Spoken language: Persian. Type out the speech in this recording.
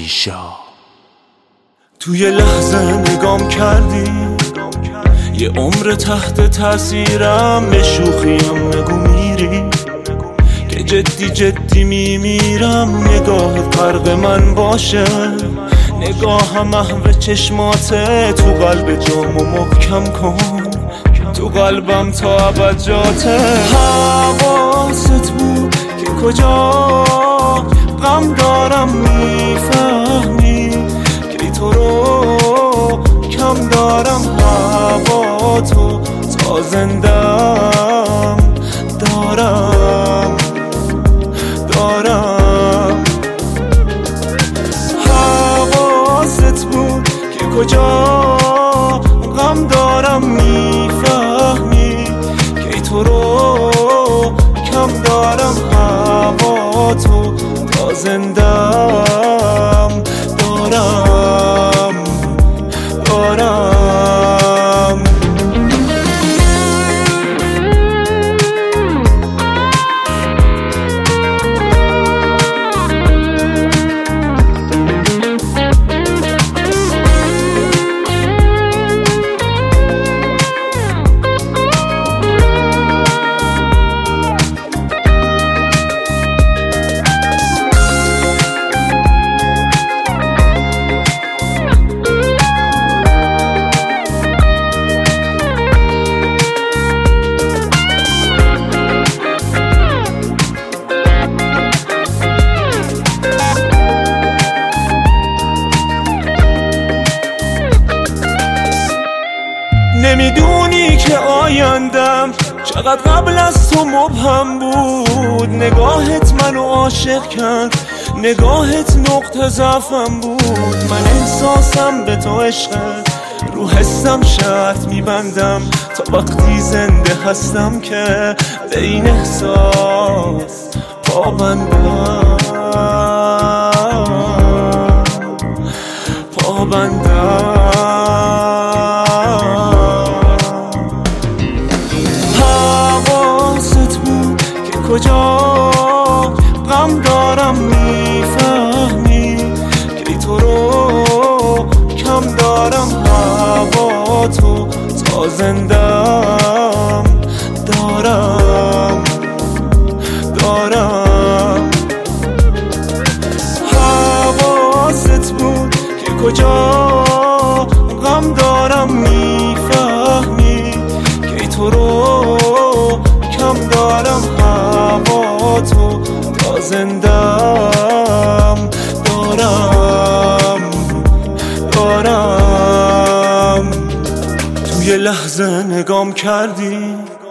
ایشا. توی لحظه نگام کردی، یه عمر تحت تاثیرم، به شوخیم نگو میری که جدی جدی میمیرم. نگاهت غرق من باشه، نگاهم محو چشماته، تو قلب جامو محکم کن، تو قلبم تا ابد جاته. حواست بود که کجا غم دارم، میفهمی که تو رو کم دارم. هوا تو تا زندم دارم حواست بود که کجا غم دارم، میفهمی که تو رو کم دارم. هوا تو تا زندم دارم نمیدونی که آیندم چقدر قبل از تو مبهم بود. نگاهت منو عاشق کرد، نگاهت نقطه ضعفم بود. من احساسم به تو عشقت، رو حسم شرط میبندم تا وقتی زنده هستم که به این احساس پابندم. کجا غم دارم، میفهمی که تو رو کم دارم. هوا تو تا زندم دارم حواست بود که کجا غم دارم، میفهمی که تو رو کم دارم. هوا تو تا زندم دارم. توی لحظه نگام کردی،